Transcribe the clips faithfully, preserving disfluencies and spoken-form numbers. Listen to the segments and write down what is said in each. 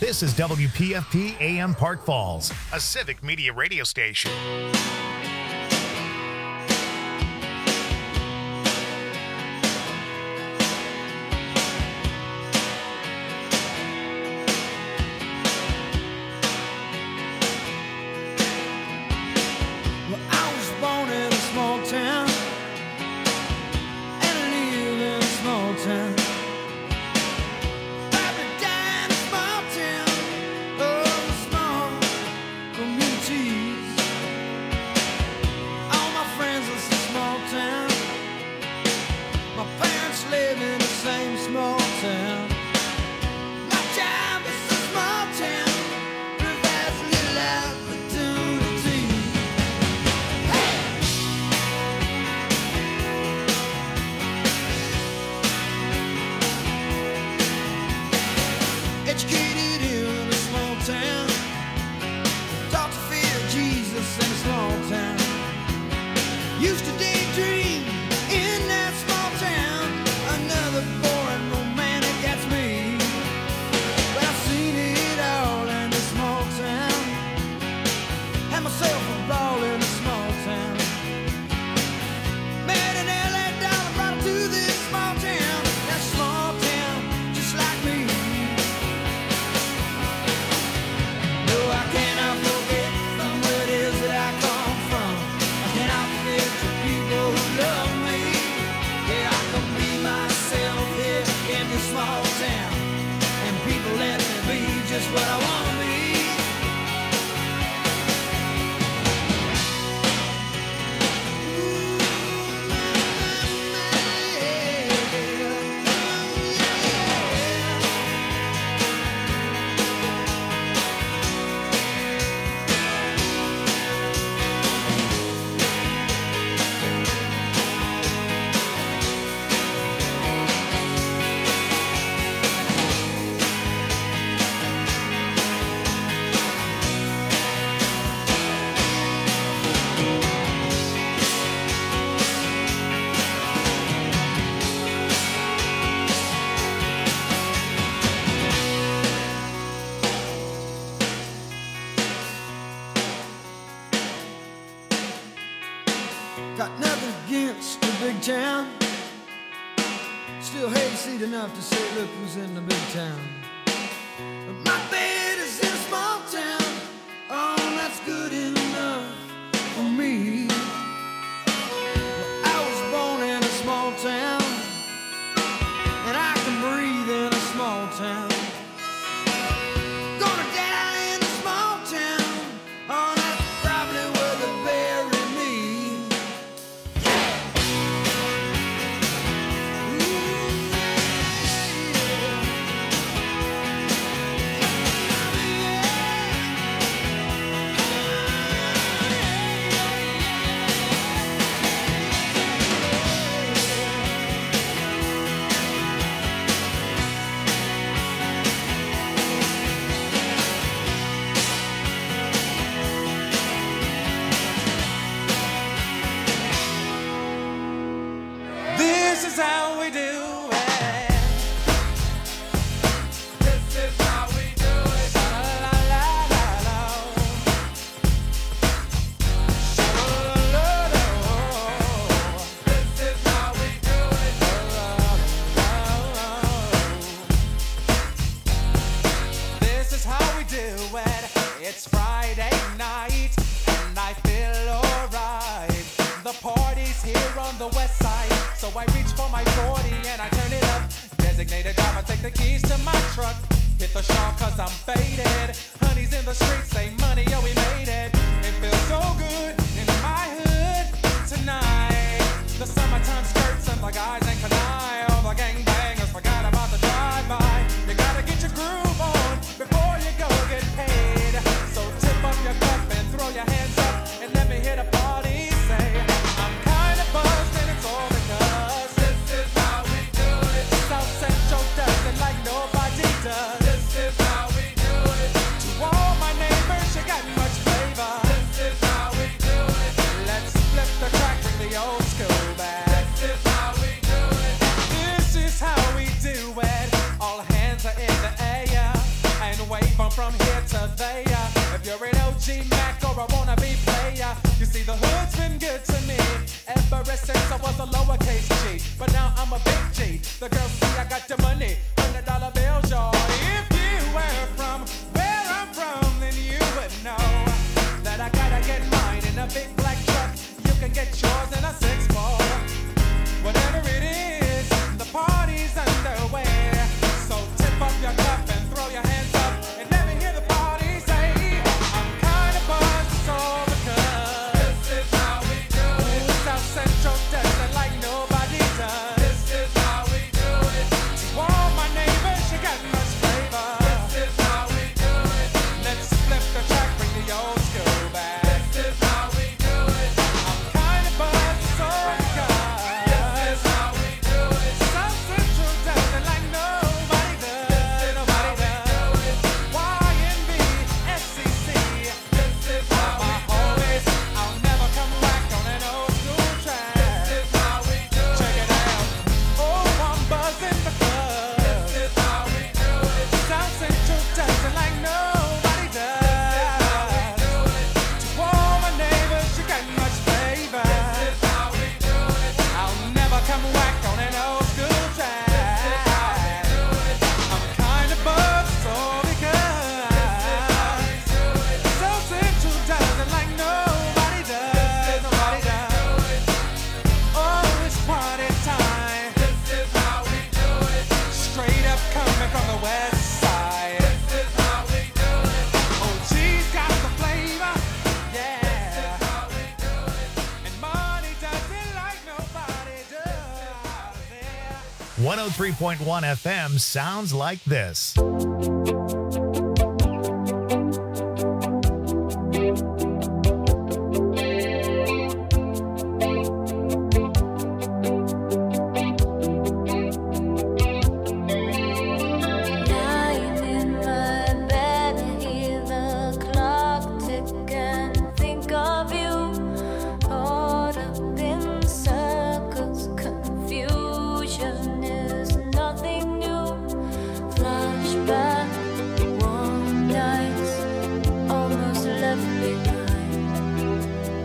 This is W P F P A M Park Falls, a civic media radio station. Got nothing against the big town. Still hayseed enough to say, look who's in the big town. But my bed is in a small town. Oh, that's good enough for me. Well, I was born in a small town, and I can breathe in a small town. Gonna die in a small town. Oh, that's probably where they bury me. This is how we do it. This is how we do it. La la la la la. La la la la. This is how we do it. La la la la. This is how we do it. It's Friday night and I feel alright. The party's here on the west side. So I reach for my forty and I turn it up. Designated driver, take the keys to my truck. Hit the shop cause I'm faded. Honey's in the streets, say money, yo, we made it. It feels so good in my hood tonight. The summertime skirts and the guys ain't canine. All the gangbangers forgot about the drive-by. You gotta get your groove on before you go get paid. So tip up your cup and throw your hands up and let me hit a party. Say, I'm kinda buzzed and it's all because this is how we do it. South Central does it like nobody does. This is how we do it. To all my neighbors, you got much flavor. This is how we do it. Let's flip the track, bring the old school back. This is how we do it. This is how a lowercase G, but now I'm a big G. The girls see I got the money, hundred dollar bills, y'all. If you were from where I'm from, then you would know that I gotta get mine in a big black truck. You can get yours in a six four. Whatever it is, the party's underway. So tip up your cup and throw your hands up and let me hear the party say, I'm kinda buzzed, so because this is how we do it. South Central does it like nobody does. This is how we do it. To all my neighbors, you got much flavor. This is how we do it. Let's flip the track, bring the old school back. This is how we do it. I'm kinda buzzed, so because this is how we do it. South Central does it like nobody does. Nobody does. Y N B, S C C. This is how we do it. I'll never come back on an old school track. This is how we do it. Check it out. Oh, I'm buzzing because this is how we do it. South Central does it like nobody does. This is how we do it. To all my neighbors, you got much flavor. This is how we do it. I'll never come back on an old school track. This is how we do it. I'm kinda buzzed, so because South Central does it like nobody does. Nobody does. Oh, it's party time. This is how we do it. Straight up coming from the west side. This is how we do it. Oh, she's got the flavor. Yeah. This is how we do it. And money does it like nobody does. Yeah. one oh three point one F M sounds like this. Lying in my bed, I hear the clock tick and think of you. Caught up in circles, confusion is nothing new. Flashback, warm nights, almost left behind.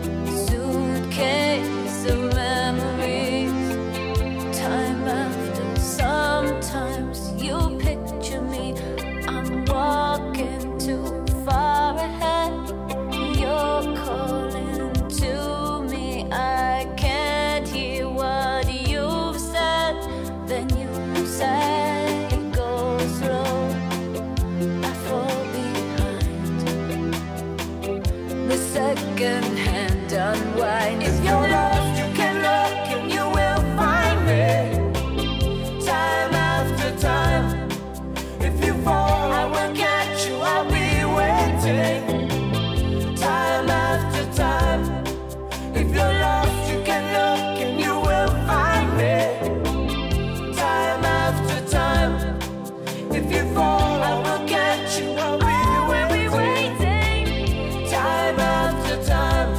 Suitcase of memories. Time after, sometimes you picture me. I'm walking too far ahead. You're calling to me. I can't hear what you've said. Then you say, go slow. I fall behind. The second hand unwind. If you're lost, you can look and you will find me. Time after time. If you fall, I will catch you. I'll be waiting. Time after time. If you're lost, you can look and you will find me. Time after time. If you fall, I will catch you. I'll be waiting. Time after time.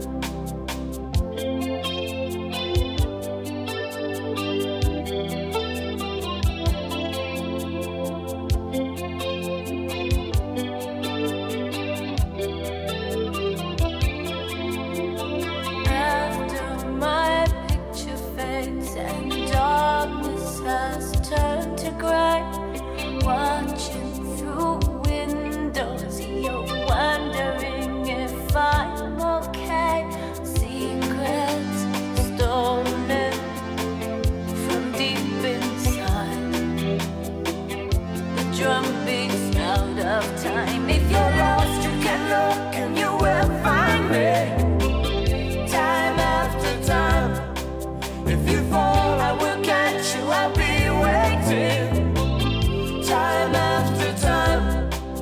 After my picture fades and darkness has turned to gray, watching through windows, you're wondering if I'm okay. Secrets stolen from deep inside. The drum beats out of time. If you're lost, you can look and you will find me. Time after time. If you fall, I will catch you. I'll be waiting. Time after time.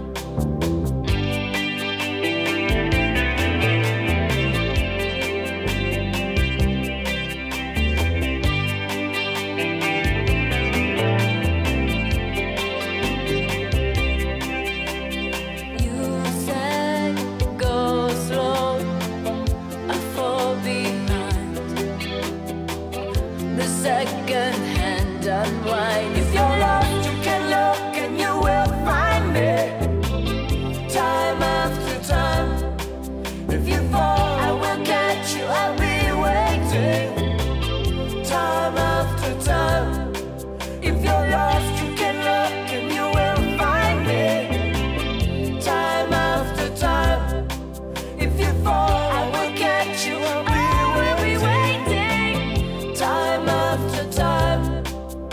You say, go slow. I fall behind. The second hand unwind. If you're lost, you can look and you will find me. Time after time. If you fall, I will catch you. I'll be waiting. after time. If you're lost, you can look and you will find me. Time after time. If you fall, I will catch you. I'll be waiting. Time after time.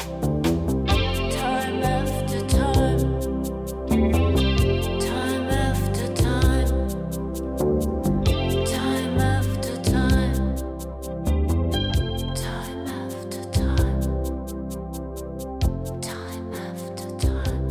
Time after time. Time after time. Time after time. Time after time. Time after time.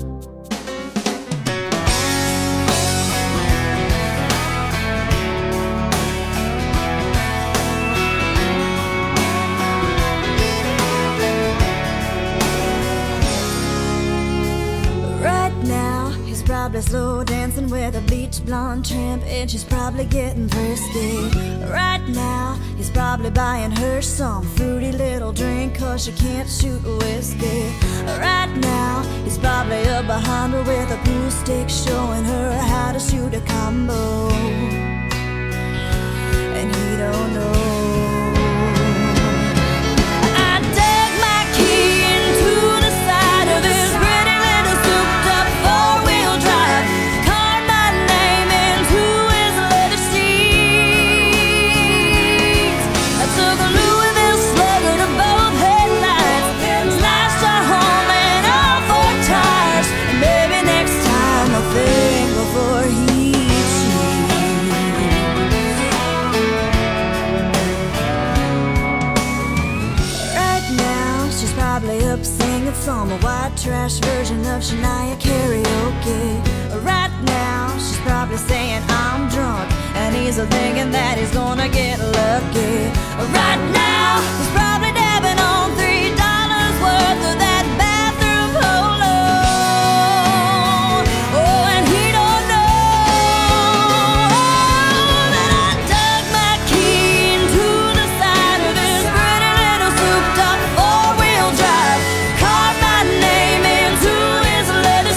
Right now, he's probably slow dancing with a bleach blonde tramp, and she's probably getting thirsty. Right now, he's probably buying her some fruity little drink, cause she can't shoot whiskey. Right now, he's probably up behind her with a pool stick, showing her how to shoot a combo. And he don't know. I dug my key into the side of this pretty little souped-up four-wheel drive, carved my name into his leather seats. I took a Louisville Slugger to both headlights, slashed our home and all four tires. And maybe next time I'll think before he probably up singing some white trash version of Shania karaoke. Right now, she's probably saying I'm drunk, and he's thinking that he's gonna get lucky. Right now, he's probably dabbing on three dollars worth of that bathroom polo. Oh, and he don't know that I dug my key into the side of this pretty little souped-up four-wheel drive, carved my name into his leather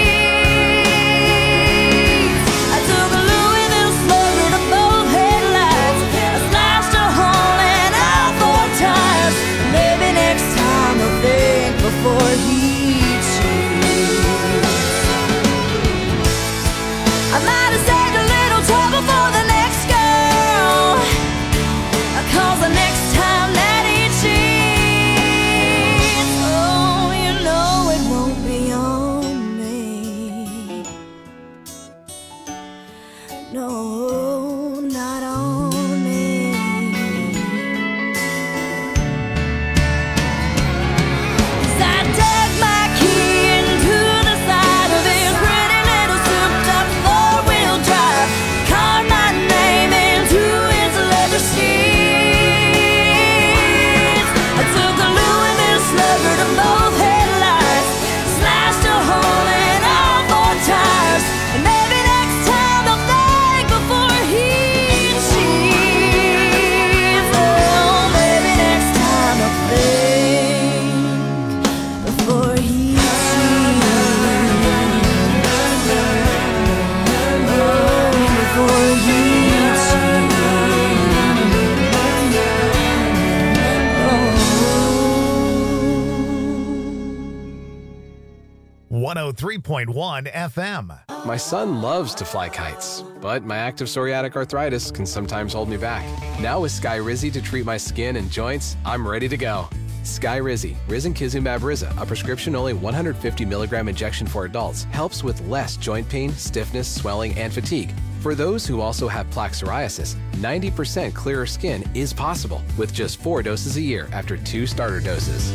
seats. I took a Louisville Slugger to both headlights, I slashed a hole in all four tires. Maybe next time I'll think before he cheats. I might have saved a little trouble for the next girl, cause the next time that he cheats, oh, you know it won't be on me. No, not on me. 'Cause I dug my key into the side of his pretty little souped-up four-wheel drive, carved my name into his leather seats. I took a Louisville Slugger to both headlights, slashed a hole in all four tires. And maybe next time I'll think before he cheats. Oh, maybe next time I'll think before he cheats. Oh, before he one oh three point one F M. My son loves to fly kites, but my active psoriatic arthritis can sometimes hold me back. Now with Skyrizi to treat my skin and joints, I'm ready to go. Skyrizi, risankizumab Riza, a prescription-only one hundred fifty milligram injection for adults, helps with less joint pain, stiffness, swelling, and fatigue. For those who also have plaque psoriasis, ninety percent clearer skin is possible with just four doses a year after two starter doses.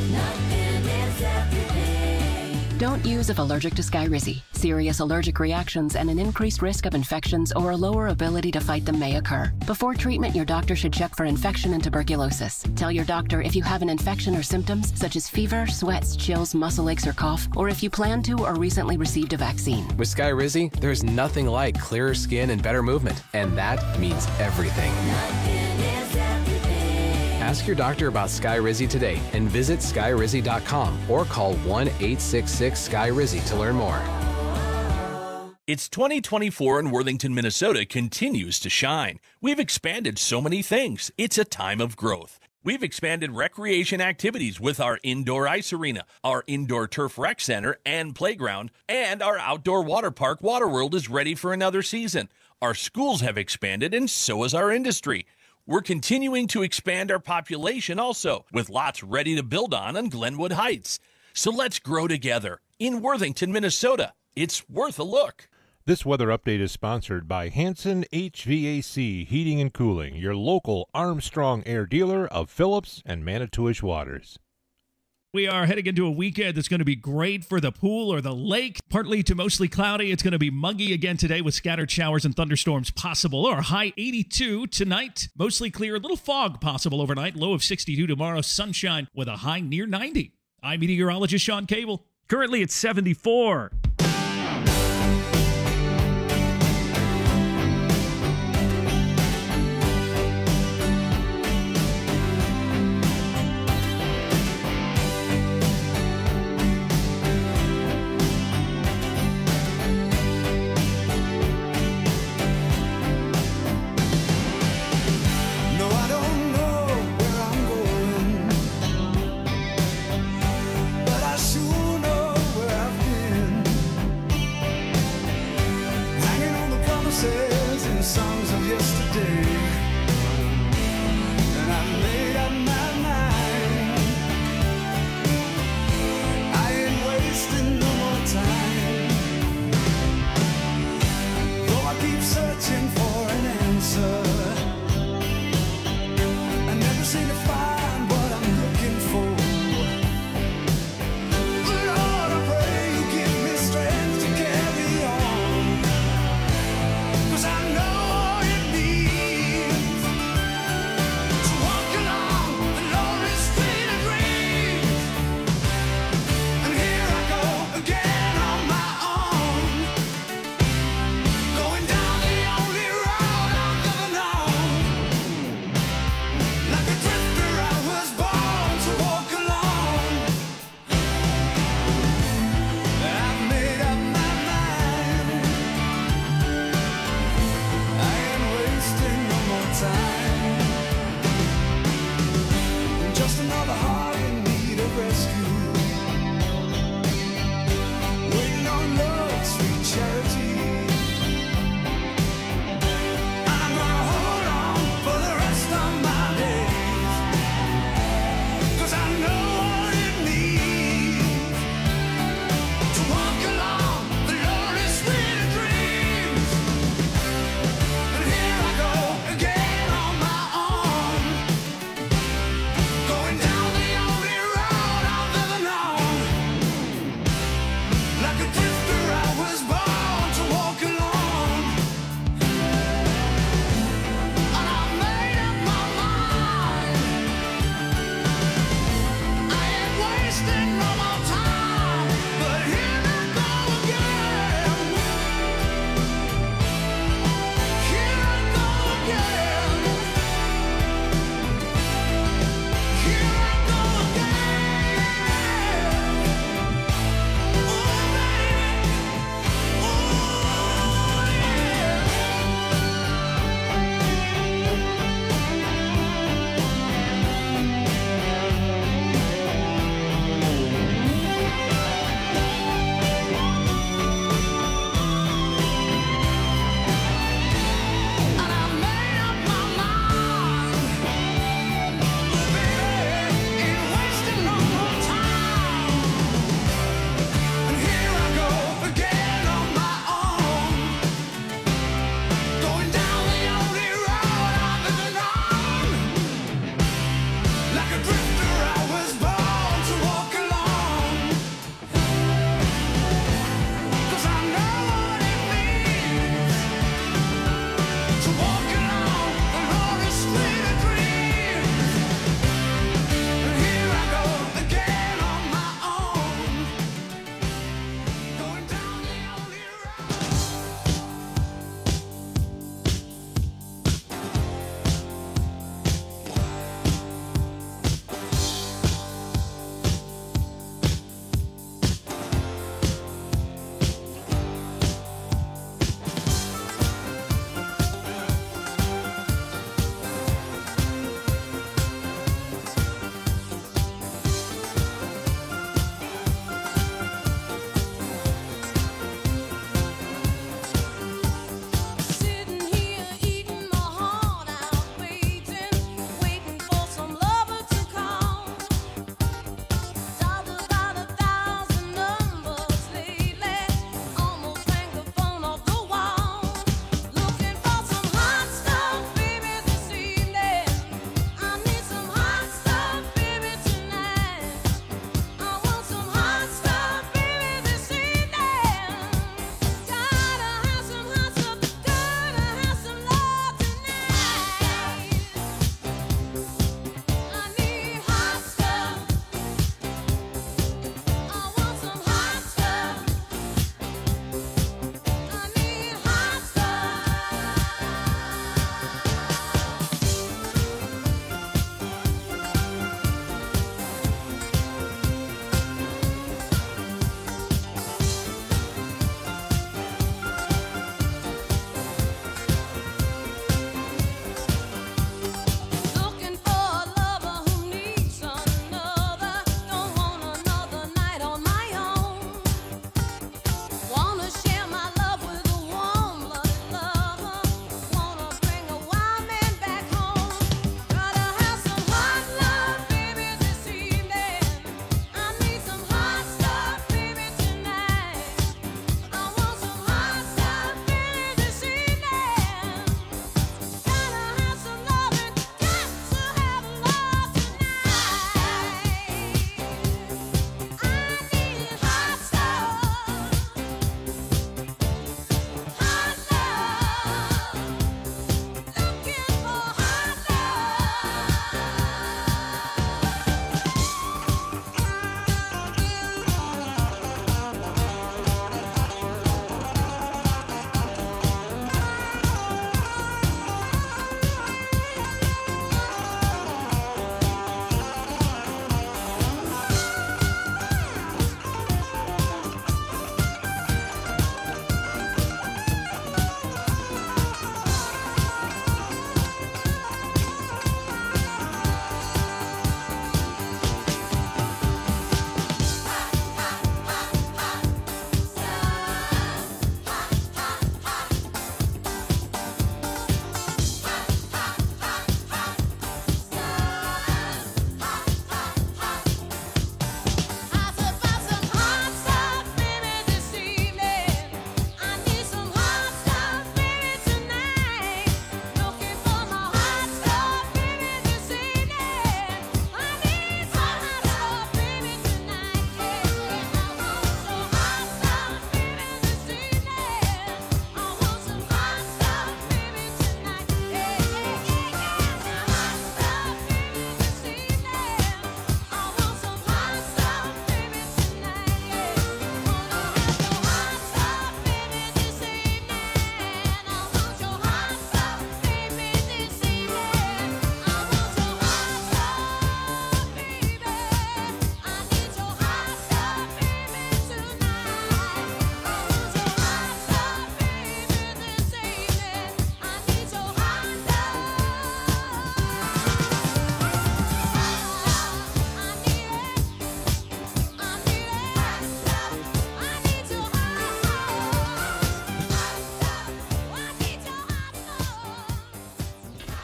Don't use if allergic to Skyrizi. Serious allergic reactions and an increased risk of infections or a lower ability to fight them may occur. Before treatment, your doctor should check for infection and tuberculosis. Tell your doctor if you have an infection or symptoms such as fever, sweats, chills, muscle aches, or cough, or if you plan to or recently received a vaccine. With Skyrizi, there's nothing like clearer skin and better movement, and that means everything. Ask your doctor about Skyrizi today and visit skyrizi dot com or call one eight six six Sky Rizzy to learn more. It's twenty twenty-four and Worthington, Minnesota continues to shine. We've expanded so many things. It's a time of growth. We've expanded recreation activities with our indoor ice arena, our indoor turf rec center and playground, and our outdoor water park, Waterworld, is ready for another season. Our schools have expanded, and so has our industry. We're continuing to expand our population also, with lots ready to build on on Glenwood Heights. So let's grow together. In Worthington, Minnesota, it's worth a look. This weather update is sponsored by Hanson H V A C Heating and Cooling, your local Armstrong Air dealer of Phillips and Manitowish Waters. We are heading into a weekend that's going to be great for the pool or the lake. Partly to mostly cloudy. It's going to be muggy again today with scattered showers and thunderstorms possible. Our high eighty-two tonight. Mostly clear. A little fog possible overnight. Low of sixty-two tomorrow. Sunshine with a high near ninety. I'm meteorologist Sean Cable. Currently it's seventy-four.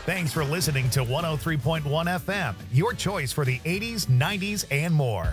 Thanks for listening to one oh three point one F M, your choice for the eighties, nineties, and more.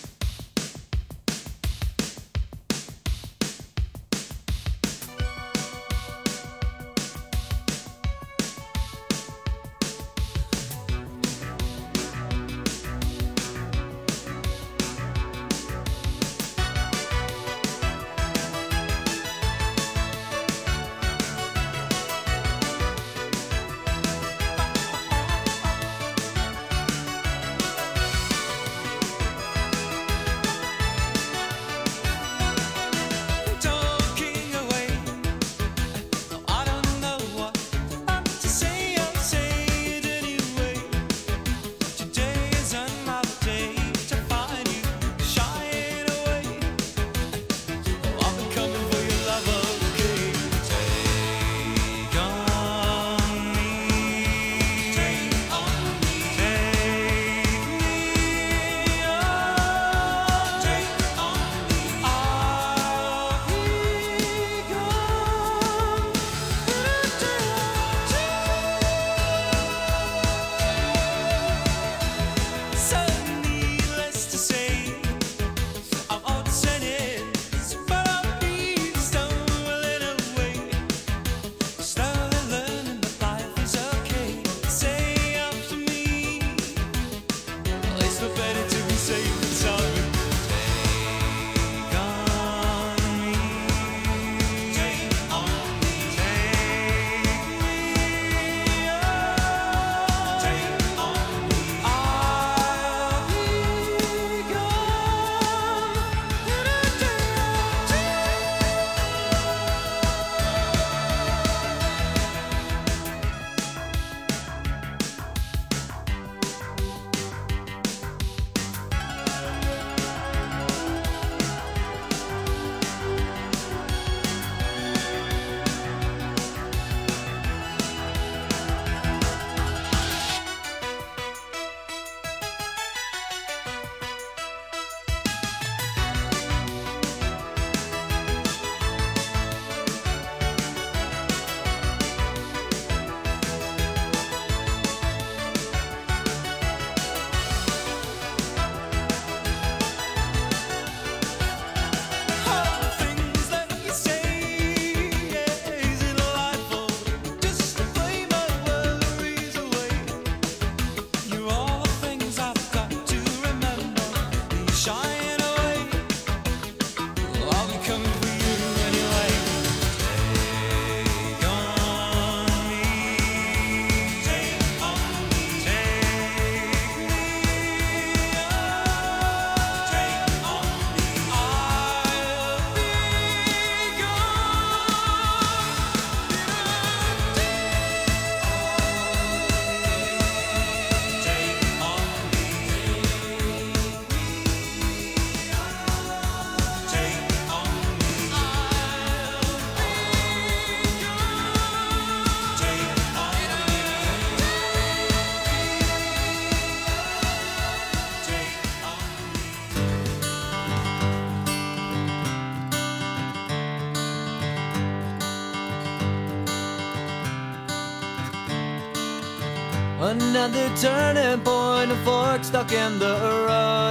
Another turning point, a fork stuck in the road.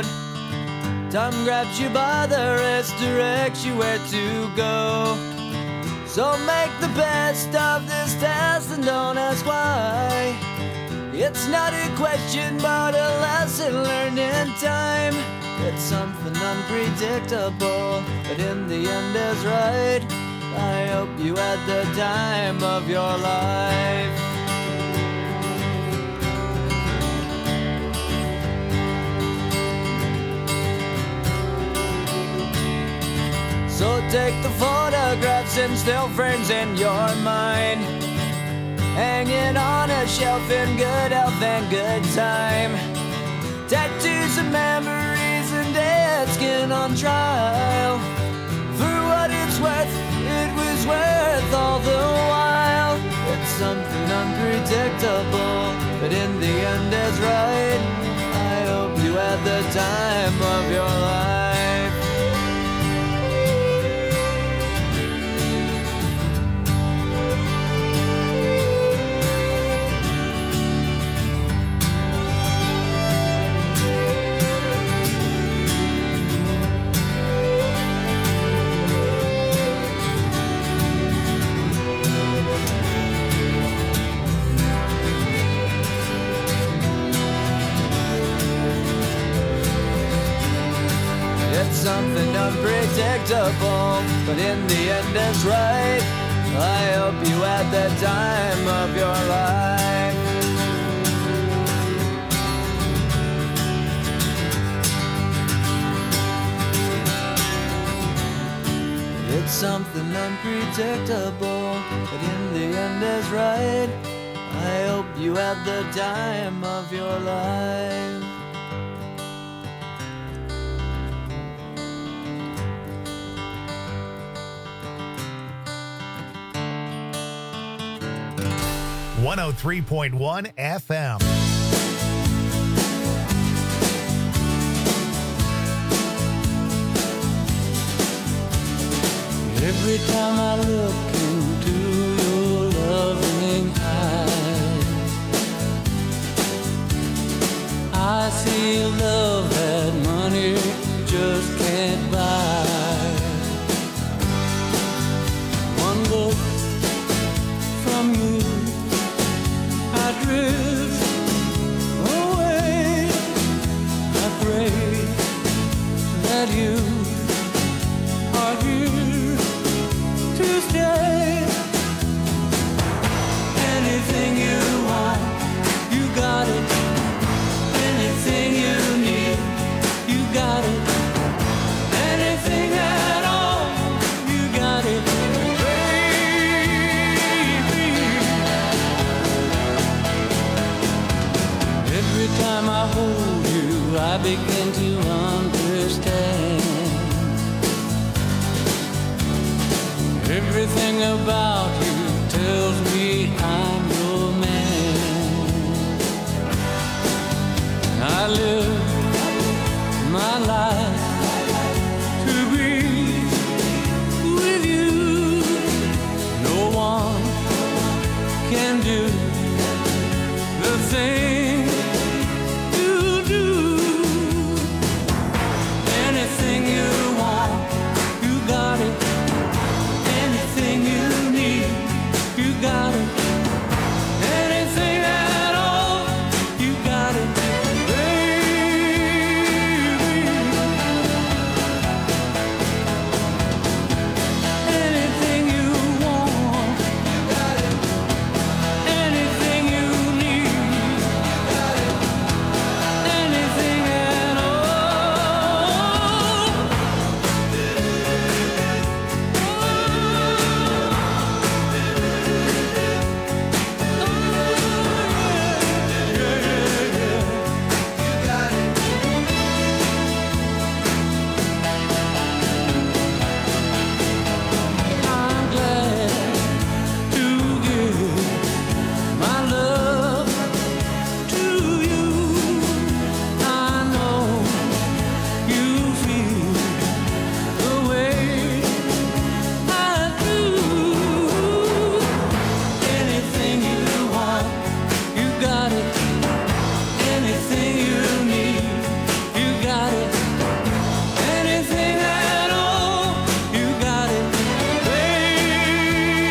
Time grabs you by the wrist, directs you where to go. So make the best of this test and don't ask why. It's not a question but a lesson learned in time. It's something unpredictable, but in the end is right. I hope you had the time of your life. So take the photographs and still frames in your mind, hanging on a shelf in good health and good time. Tattoos and memories and dead skin on trial. For what it's worth, it was worth all the while. It's something unpredictable, but in the end is right. I hope you had the time of your life. It's something unpredictable, but in the end it's right. I hope you had the time of your life. It's something unpredictable, but in the end is right. I hope you had the time of your life. one oh three point one F M. Every time I look into your loving eyes, I see a love that money just can't buy. One look from you, I drift away. I pray that you are here to stay. Anything you want, you got it. Anything you need, you got it. Anything at all, you got it, baby. Every time I hold you, I begin to understand. Everything about you tells me I'm your man. I live my life to be with you. No one can do the thing you do. Anything you want, you got it. Anything you need, you got it. Anything at all, you got it, baby. Anything you want, you got it. Anything you need, you got it. Anything at all. I'm glad to give my love to you. I know you feel the way I do. Anything you want, you got it. Anything you need, you got it. Anything at all, you got it, baby.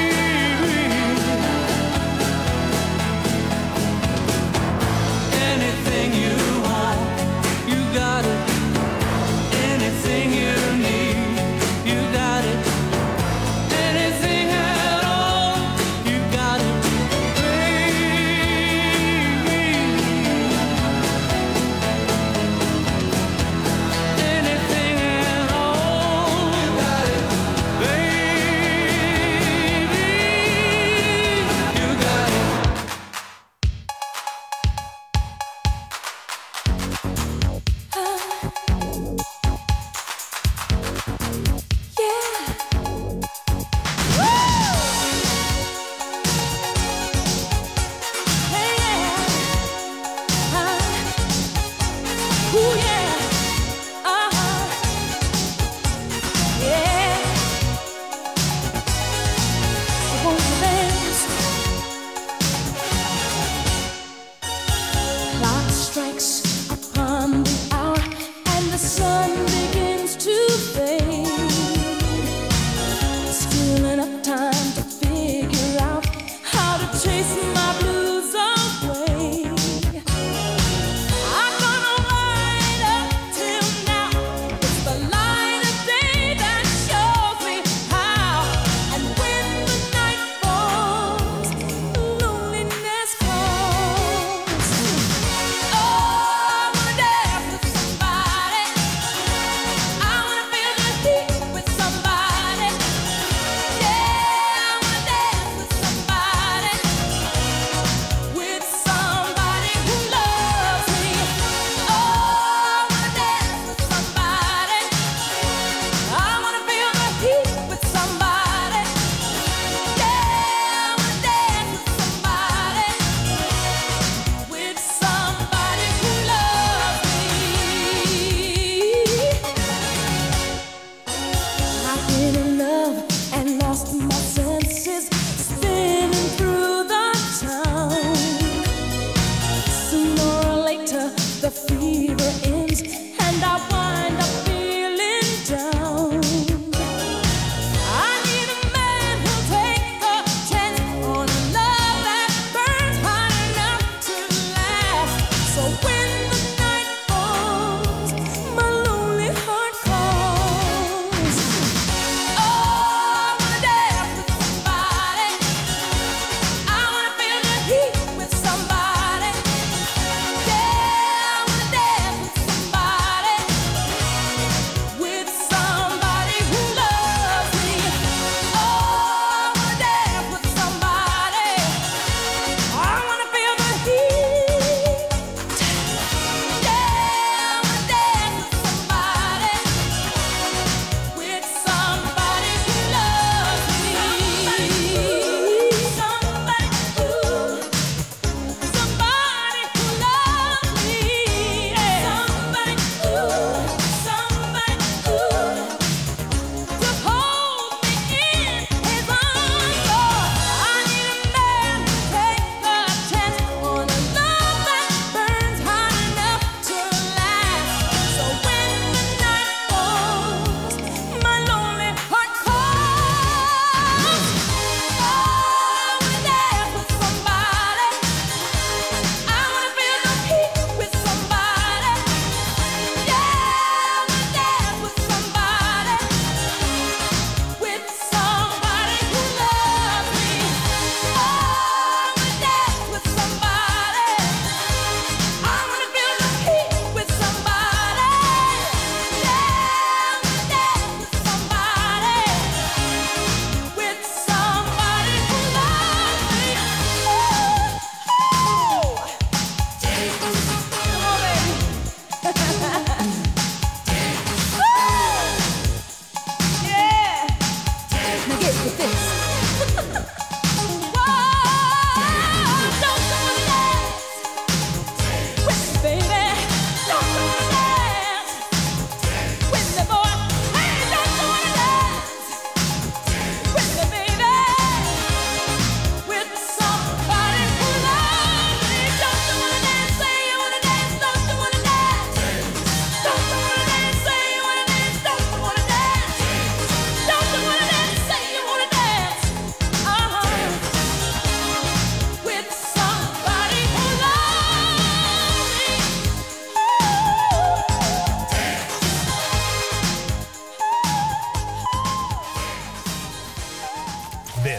Anything you want, you got it. Anything you need, you got it. Anything at all, you got it, baby. Anything at all, you got it, baby. You got it. Clock strikes upon the hour and the sun begins to fade. Still enough time to figure out how to chase my blues away. I'm gonna ride up till now. It's the life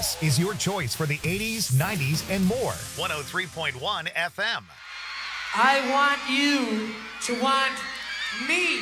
This is your choice for the eighties, nineties, and more. one oh three point one F M. I want you to want me.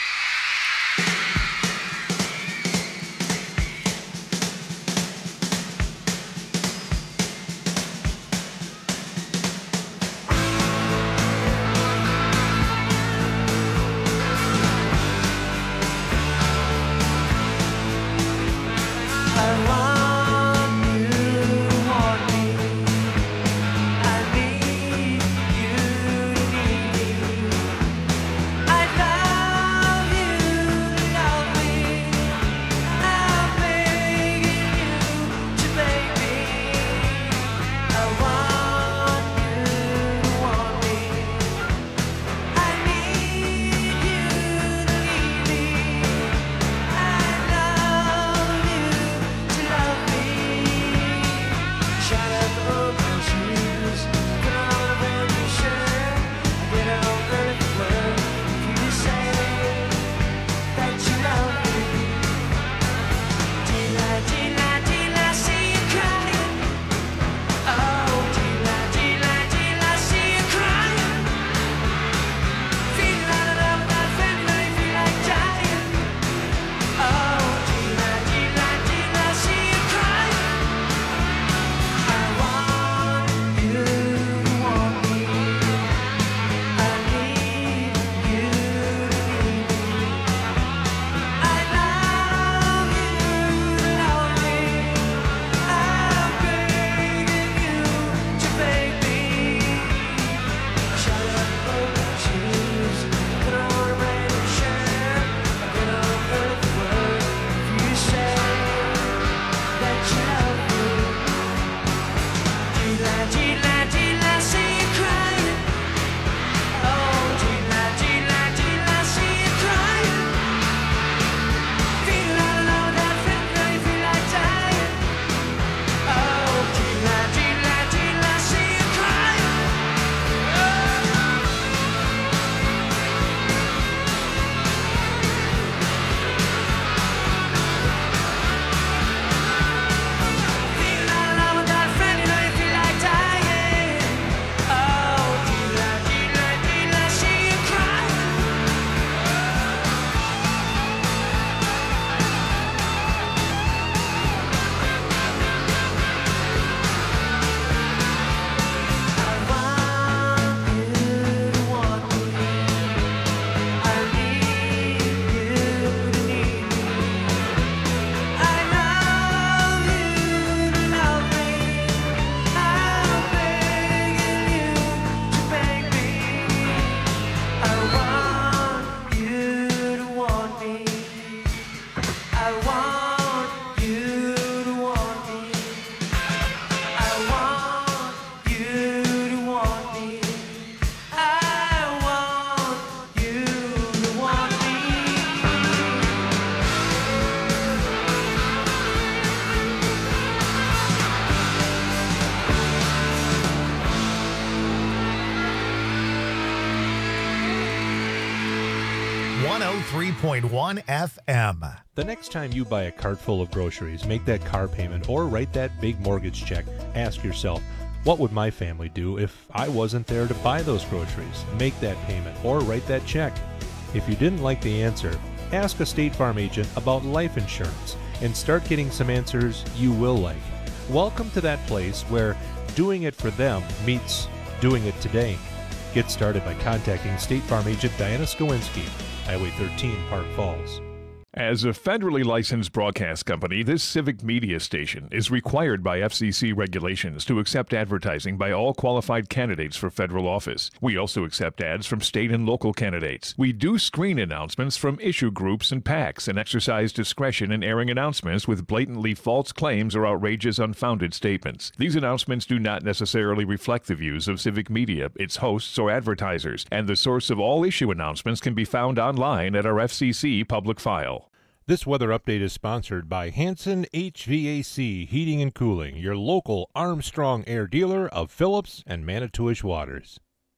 one oh three point one F M. The next time you buy a cart full of groceries, make that car payment, or write that big mortgage check, ask yourself, what would my family do if I wasn't there to buy those groceries, make that payment, or write that check? If you didn't like the answer, ask a State Farm agent about life insurance and start getting some answers you will like. Welcome to that place where doing it for them meets doing it today. Get started by contacting State Farm agent Diana Skowinski, Highway thirteen, Park Falls. As a federally licensed broadcast company, this civic media station is required by F C C regulations to accept advertising by all qualified candidates for federal office. We also accept ads from state and local candidates. We do screen announcements from issue groups and PACs and exercise discretion in airing announcements with blatantly false claims or outrageous, unfounded statements. These announcements do not necessarily reflect the views of civic media, its hosts, or advertisers, and the source of all issue announcements can be found online at our F C C public file. This weather update is sponsored by Hanson H V A C Heating and Cooling, your local Armstrong Air dealer of Phillips and Manitowish Waters.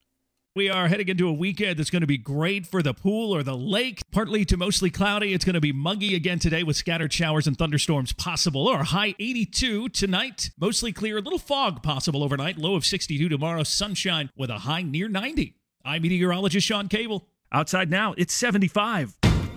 We are heading into a weekend that's going to be great for the pool or the lake. Partly to mostly cloudy. It's going to be muggy again today with scattered showers and thunderstorms possible. Or high eighty-two tonight. Mostly clear. A little fog possible overnight. Low of sixty-two tomorrow. Sunshine with a high near ninety. I'm meteorologist Sean Cable. Outside now, it's seventy-five.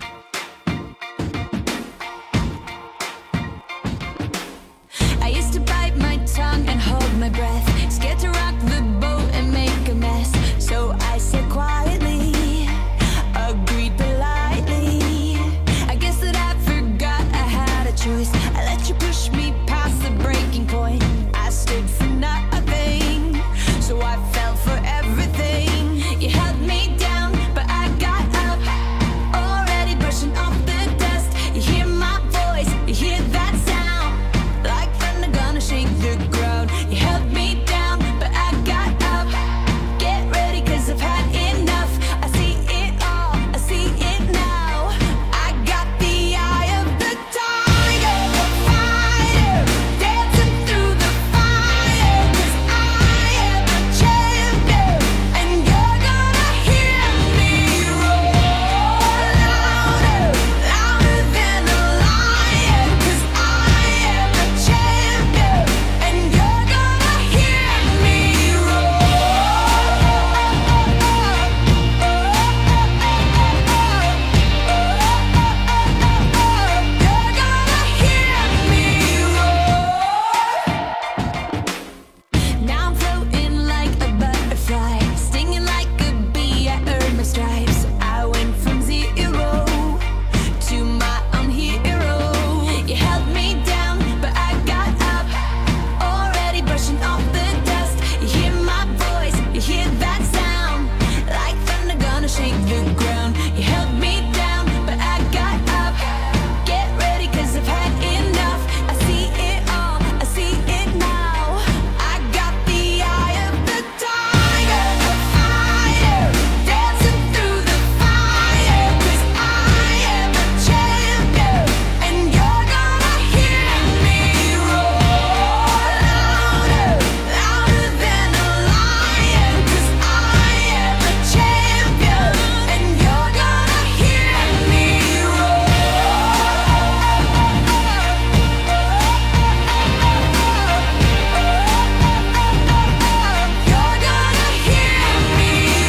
I used to bite my tongue and hold my breath, scared to rock the boat and make a mess. So I said quietly, agreed politely. I guess that I forgot I had a choice. I let you push me past the breaking point. I stood for nothing, so I fell for everything. You held me down, but I got up, already brushing off the dust. You hear my voice, you hear that sound, like thunder gonna shake the ground. You held me down, but I got up. Get ready, cause I've had enough. I see it all, I see it now. I got the eye of the tiger, the fighter, dancing through the fire. Cause I am a champion, and you're gonna hear me roar louder, louder than a lion. Cause I am a champion, and you're gonna hear me roar. You're gonna hear me roar. Now I'm floating like a butterfly, stinging like a bee. I earned my stripes. I went from zero to my own hero. You held me down, but I got up, already brushing off the dust. You hear my voice, you hear that sound, like thunder gonna shake the ground. You held me down, but I got up. Get ready, cause I've had enough. I see it all, I see it now. I got the eye of the tiger, the fighter, dancing through the fire. Cause I am a champion, and you're gonna hear me roar louder, louder than a lion. Cause I am a champion, and you're gonna hear me roar. You're gonna hear me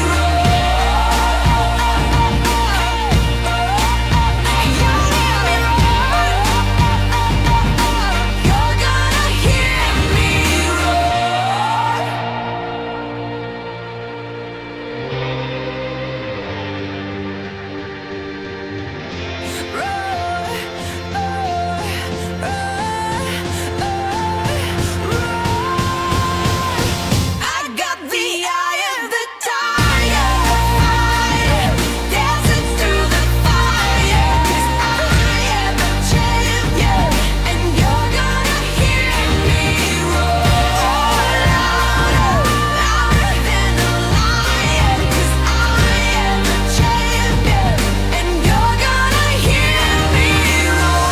I got the eye of the tiger, fighter, dancing through the fire. Cause I am a champion, and you're gonna hear me roar louder, louder than a lion. Cause I am a champion, and you're gonna hear me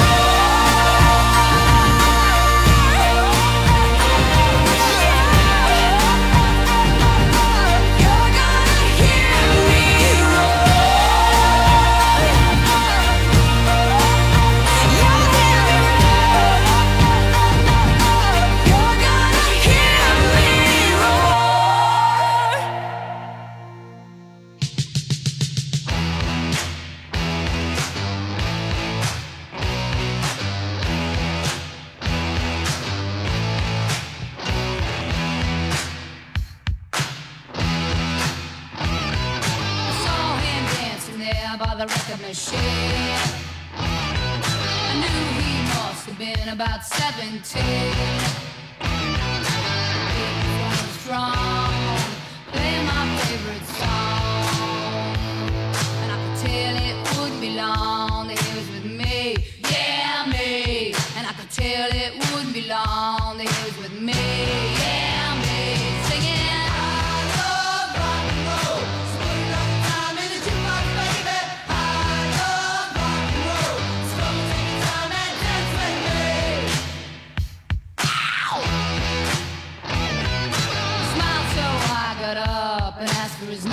I saw him dancing there by the record machine. I knew he must have been about seventeen. He was strong, playing my favorite song, and I could tell it wouldn't be long that he was with me, yeah me. And I could tell it wouldn't be long that he was with me, yeah me. Singing. Smiled so I got up and asked for his name.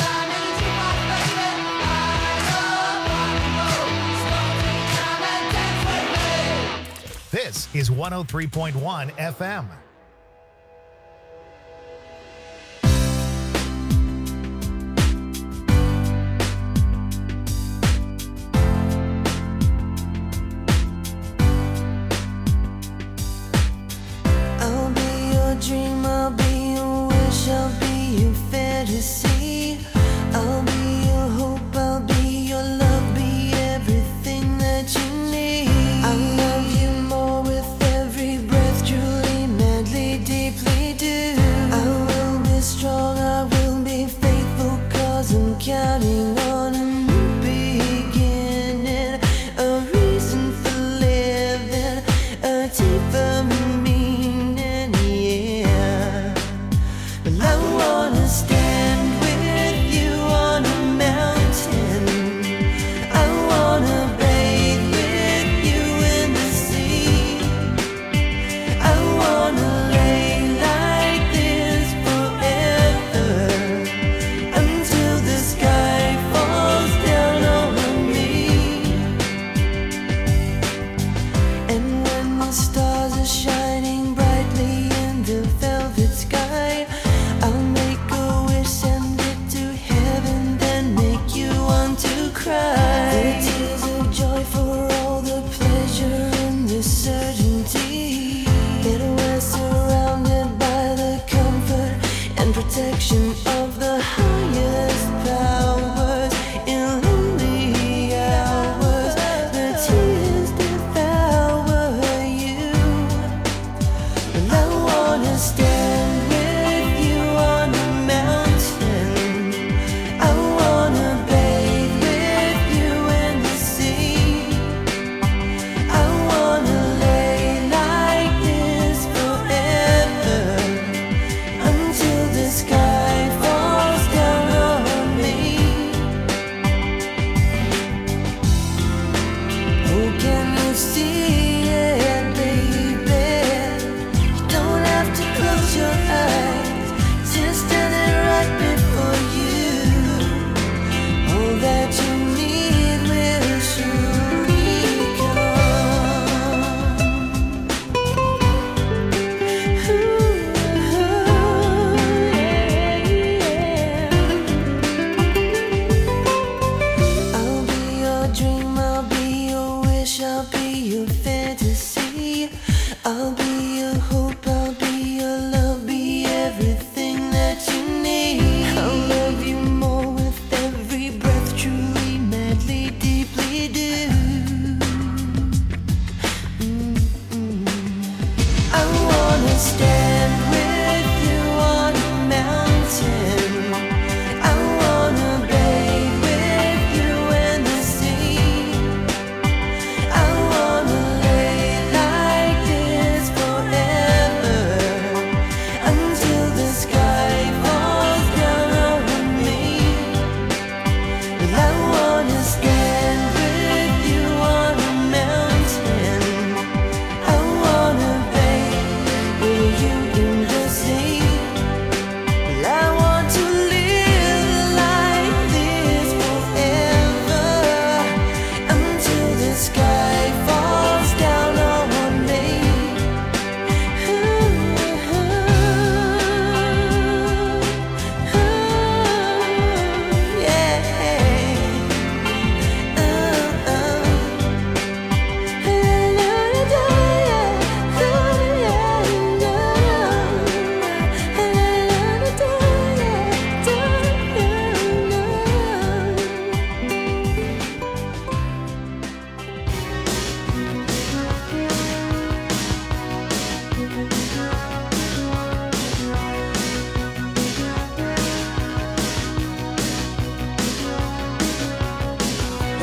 This is one oh three point one F M. I'll be your dream, I'll be your wish, I'll be your fantasy. I'll be your hope, I'll be your love, be everything that you need. I love you more with every breath, truly, madly, deeply do. I will be strong, I will be faithful, cause I'm counting on a new beginning, a reason for living, a deeper meaning, yeah. But I wanna stand with you on a mountain. I wanna bathe with you in the sea. I wanna lay like this forever until the sky falls down on me. And when the stars are shining brightly in the velvet sky, I'll make a wish, send it to heaven, then make you want to cry. The tears of joy for all the pleasure and the certainty that we're surrounded by the comfort and protection of the highest powers. In lonely hours, the tears devour you. And I wanna stand with you on a mountain. I wanna bathe with you in the sea. I wanna lay like this forever until the sky falls down on me. Oh, can you see it, baby? You don't have to close your eyes, just standing right before you. All that you need will surely come. I'll be your dream, I'll be your wish, I'll be your fantasy.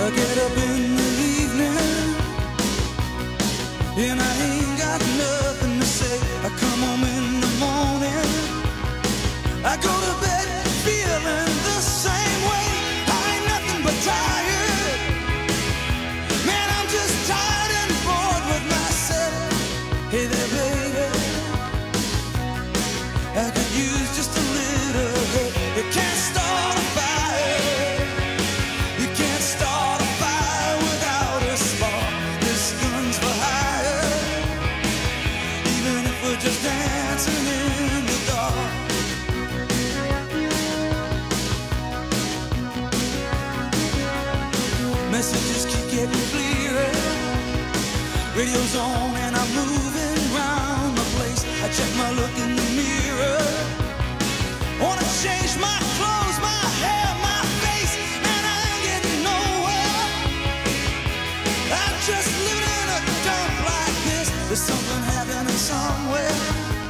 I get up in the evening and I ain't got nothing to say. I come home in the morning, I go to bed feeling the same way. I ain't nothing but tired. Man, I'm just tired and bored with myself. Hey there, baby, I could use just a little help. You can't start a fire. You can't start a fire without a spark. This gun's for hire, even if we're just dancing in the dark. Messages keep getting clearer. Radio's on and I'm moving around the place. I check my look in the mirror. Wanna change my clothes, my hair, my face, and I ain't getting nowhere. I'm just living in a dump like this. There's something happening somewhere.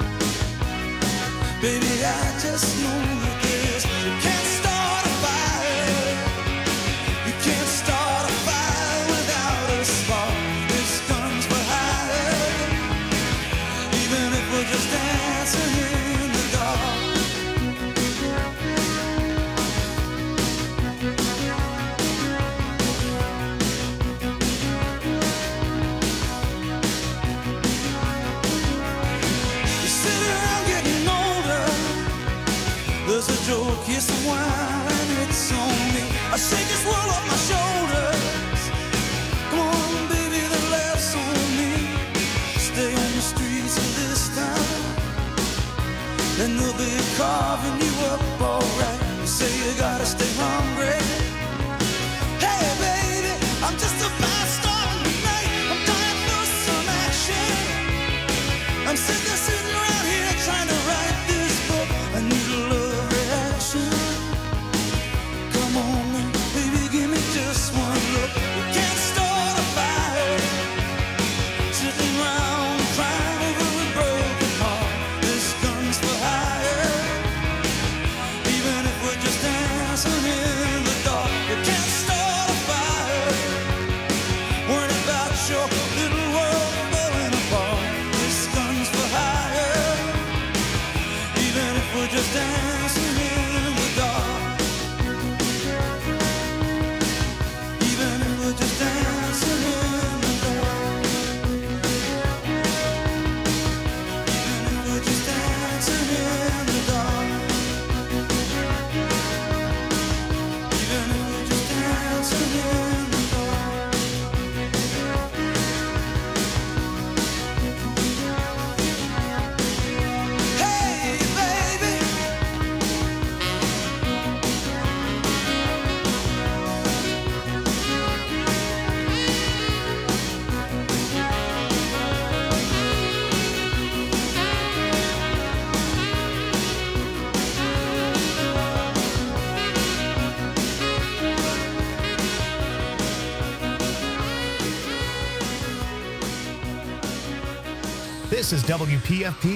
Baby, I just know that this. You can't start a fire. You can't start a fire without a spark. This gun's for hire, even if we're just dancing in the dark. You sit around getting older. There's a joke, here's some wine, and it's on me. I shake this world off my shoulders. Come on, baby, the laughs on me. Stay on the streets of this town, and they'll be carving you up alright. You say you gotta stay hungry. Hey, baby, I'm just about starting tonight. I'm dying for some action. I'm sitting, sitting around here trying to write this book. I need a love reaction. Come on, now, baby, give me just one look. You can't start a fire, sitting around crying over a broken heart. This gun's for hire, even if we're just dancing in the dark. You can't start a fire, worrying about your little world falling apart. This gun's for hire, even if we're just dancing in the dark. Even if we're just dancing in the dark. Even if we're just dancing in the dark. Even if we're just dancing in the dark. Hey, baby. This is W P F P